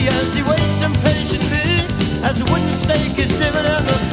as he waits impatiently as the wooden stake is driven in the